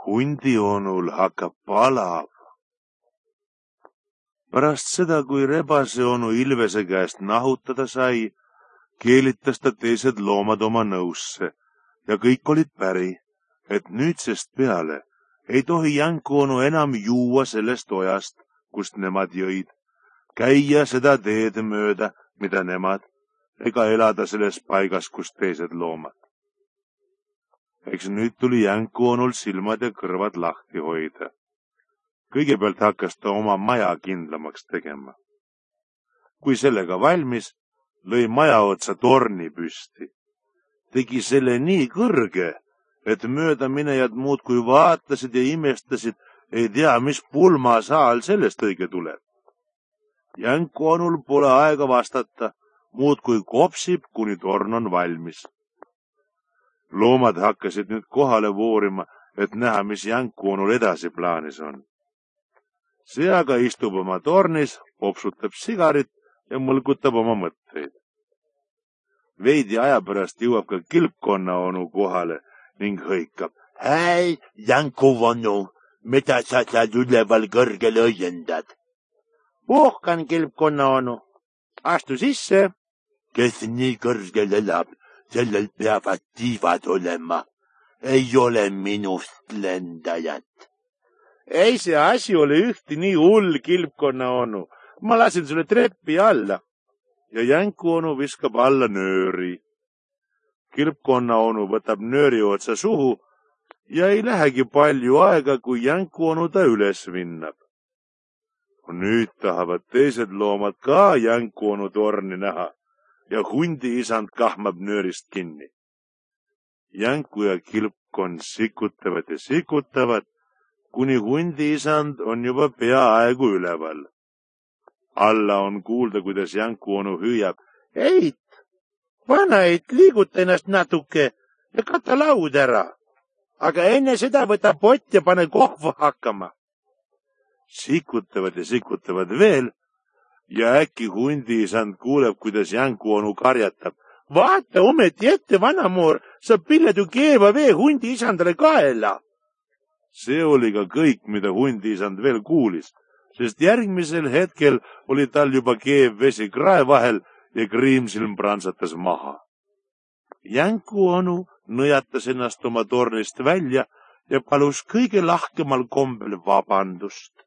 Hundionul hakkab palav. Pärast seda, kui rebase onu Ilvese käest nahutada sai, keelitas ta teised loomad oma nõusse ja kõik olid päri, et nüüdsest peale ei tohi Jänku onu enam juua sellest ojast, kust nemad jõid, käia seda teed mööda, mida nemad, ega elada selles paigas, kus teised loomad. Eks nüüd tuli Jänku onul silmad ja kõrvad lahti hoida. Kõigepealt hakkas ta oma maja kindlamaks tegema. Kui sellega valmis, lõi maja otsa torni püsti. Tegi selle nii kõrge, et möödaminejad muudkui vaatasid ja imestasid, ei tea, mis pulmasaal sellest õige tuleb. Jänku onul pole aega vastata, muudkui kopsib, kuni torn on valmis. Loomad hakkasid nüüd kohale voorima, et näha, mis Jänku onul edasi plaanis on. See aga istub oma tornis, popsutab sigarit ja mõlgutab oma mõtteid. Veidi aja pärast jõuab ka Kilpkonna onu kohale ning hõikab. Hei, Jänku onu, mida sa seal üleval kõrgel õiendad? Puhkan, Kilpkonna onu. Astu sisse. Kes nii kõrgel elab, sellel peavad tiivad olema. Ei ole minust lendajat. Ei see asi ole ühti nii hull, Kilpkonna onu. Ma lasin sulle treppi alla. Ja Jänku onu viskab alla nööri. Kilpkonna onu võtab nööri otsa suhu ja ei lähegi palju aega, kui Jänku onu ta üles vinnab. Nüüd tahavad teised loomad ka Jänku onu torni näha ja hundi isand kahmab nöörist kinni. Jänku ja Kilpkonn sikutavad ja sikutavad, kuni hundi isand on juba peaaegu üleval. Alla on kuulda, kuidas Jänku onu hüüab. Eit, vana Eit, liiguta ennast natuke ja kata laud ära. Aga enne seda võta pott ja pane kohva hakkama. Sikutavad ja sikutavad veel ja äkki hundi isand kuuleb, kuidas Jänku onu karjatab. Vaata ometi ette, vanamoor, sa pilled ju keeva vee hundi isandale kaela. See oli ka kõik, mida hundi isand veel kuulis, sest järgmisel hetkel oli tal juba keev vesi krae vahel ja kriimsilm prantsatas maha. Jänku onu nõjatas ennast oma tornist välja ja palus kõige lahkemal kombel vabandust.